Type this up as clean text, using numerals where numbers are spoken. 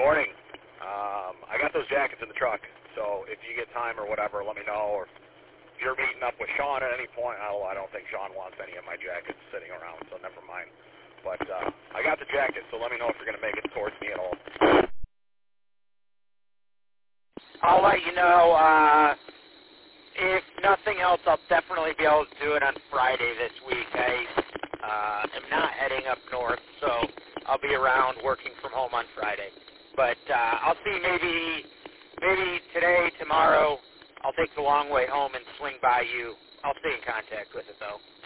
morning. I got those jackets in the truck, so if you get time or whatever, let me know. Or if you're meeting up with Sean at any point, I don't think Sean wants any of my jackets sitting around, so never mind. But I got the jacket, so let me know if you're going to make it towards me at all. I'll let you know. If nothing else, I'll definitely be able to do it on Friday this week. I am not heading up north, so I'll be around working from home on Friday. But I'll see maybe today, tomorrow, I'll take the long way home and swing by you. I'll stay in contact with it, though.